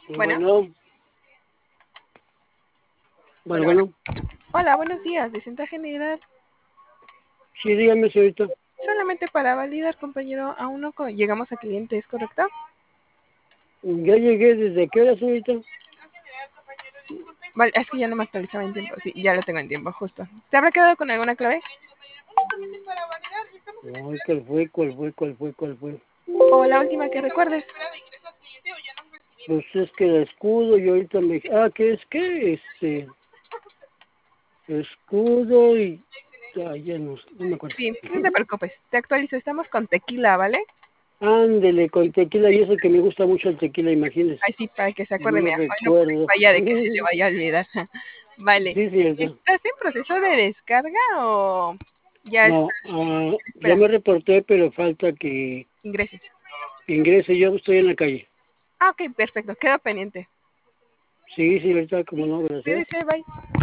Bueno, Bueno, bueno, bueno, bueno. bueno. Hola, buenos días. Vicenta General. Sí, dígame, señorita. Solamente para validar, compañero, aún no llegamos a cliente, ¿es correcto? Ya llegué. ¿Desde qué hora, señorita? Vale, es que ya no me actualizaba en tiempo. Sí, ya lo tengo en tiempo, justo. ¿Se habrá quedado con alguna clave? Ay, ¿cuál fue? ¿O la última que recuerdes? Pues es que el escudo y ahorita me... Ah, ¿qué es qué? Escudo y... Ah, ya no me acuerdo. Sí, no te preocupes. Te actualizo. Estamos con tequila, ¿vale? Ándele, con tequila, y eso que me gusta mucho el tequila, imagínese. Ay, sí, para que se No acuerde, me mira. Hoy no recuerdo. vaya de que se le vaya a olvidar. Vale. Sí, señorita. ¿Estás en proceso de descarga o ya No, estás ya me esperando reporté, pero falta que ingreses? ingrese. Yo estoy en la calle. Ah, ok, perfecto. Quedo pendiente. Sí, señorita, como no, gracias. Cuídese, bye.